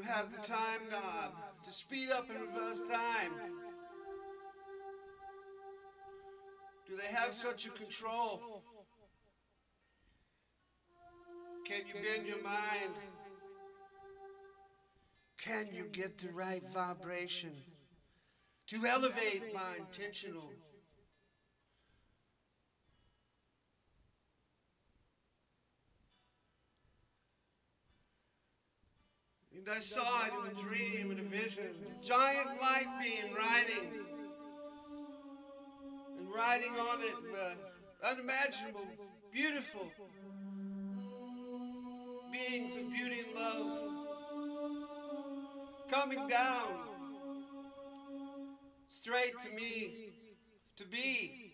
have the time knob to speed up and reverse time? Do they have such a control? Can you bend your mind? Can you get the right vibration to elevate my intentional? And I saw it in a dream, in a vision, a giant light beam riding on it, unimaginable, beautiful beings of beauty and love, coming down straight to me, to be.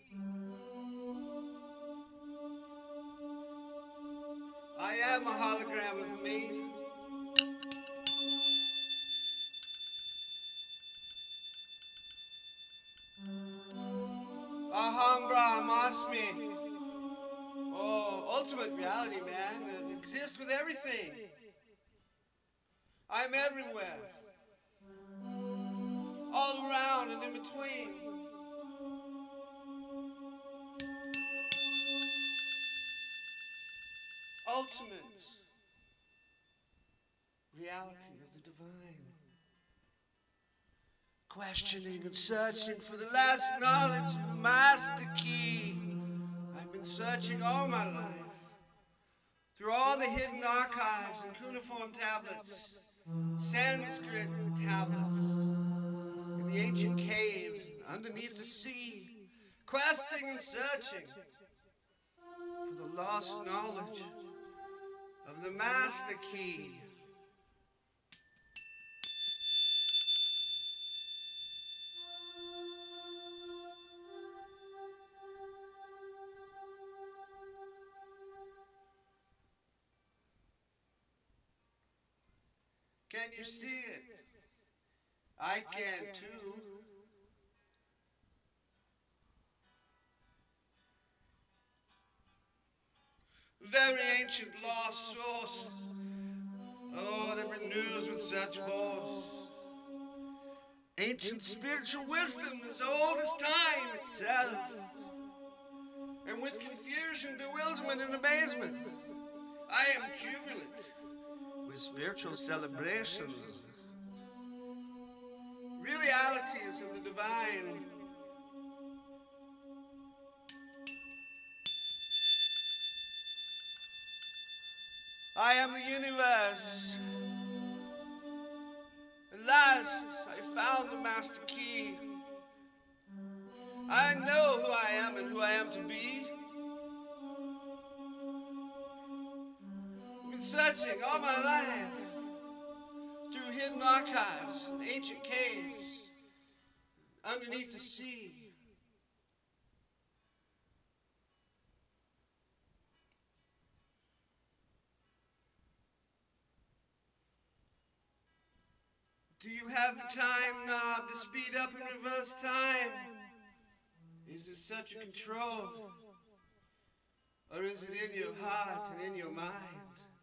I am a hologram of me. Aham Brahmasmi. Oh, ultimate reality, man. It exists with everything. I'm everywhere. All around and in between. Ultimate reality of the divine. Questioning and searching for the last knowledge of the master key. I've been searching all my life. Through all the hidden archives and cuneiform tablets, Sanskrit tablets, in the ancient caves underneath the sea, questing and searching for the lost knowledge of the master key. Can you see it? I can too. Very ancient lost source. Oh, that renews with such force. Ancient spiritual wisdom as old as time itself. And with confusion, bewilderment, and amazement, I am jubilant with spiritual celebration. Realities of the divine. I am the universe. At last, I found the master key. I know who I am and who I am to be. I've been searching all my life through hidden archives and ancient caves underneath the sea. Do you have the time knob to speed up and reverse time? Is it such a control? Or is it in your heart and in your mind?